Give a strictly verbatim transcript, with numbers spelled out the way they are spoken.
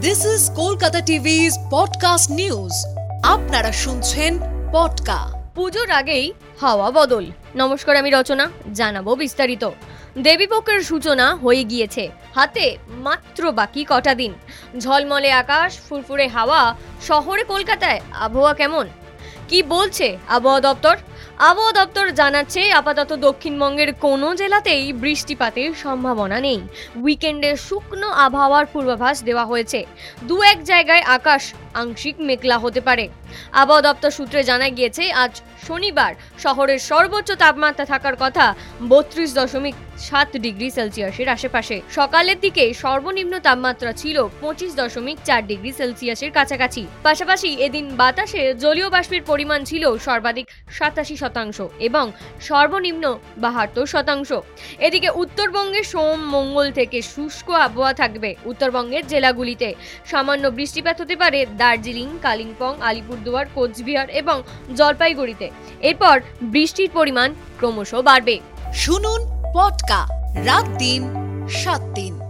This is Kolkata TV's podcast news. আপনারা শুনছেন পডকা। পুজোর আগেই হাওয়া বদল। নমস্কার, আমি রচনা, জানাবো বিস্তারিত। দেবীপক্ষের সূচনা হয়ে গিয়েছে, হাতে মাত্র বাকি কটা দিন। ঝলমলে আকাশ, ফুরফুরে হাওয়া। শহরে কলকাতায় আবহাওয়া কেমন, কি বলছে আবহাওয়া দপ্তর? আবহাওয়া দপ্তর জানাচ্ছে আপাতত দক্ষিণবঙ্গের কোনো জেলাতেই বৃষ্টিপাতের সম্ভাবনা নেই। উইকেন্ডে শুকনো আবহাওয়ার পূর্বাভাস দেওয়া হয়েছে। দু এক জায়গায় আকাশ আংশিক মেঘলা হতে পারে। আবহাওয়া দপ্তর সূত্রে জানা গিয়েছে, আজ শনিবার শহরের সর্বোচ্চ তাপমাত্রা থাকার কথা বত্রিশ দশমিক সাত ডিগ্রি সেলসিয়াসের আশেপাশে। সকালের দিকে সর্বনিম্ন তাপমাত্রা ছিল পঁচিশ দশমিক চার ডিগ্রি সেলসিয়াসের কাছাকাছি। পাশাপাশি এদিন বাতাসে জলীয় বাষ্পের পরিমাণ ছিল সর্বাধিক সাতাশি শতাংশ এবং সর্বনিম্ন বাহাত্তর শতাংশ। এদিকে উত্তরবঙ্গে সোম মঙ্গল থেকে শুষ্ক আবহাওয়া থাকবে। উত্তরবঙ্গের জেলাগুলিতে সামান্য বৃষ্টিপাত হতে পারে দার্জিলিং, কালিম্পং, আলিপুরদুয়ার, কোচবিহার এবং জলপাইগুড়িতে। এরপর বৃষ্টির পরিমাণ ক্রমশ বাড়বে। শুনুন পডকা, রাত দিন সাত দিন।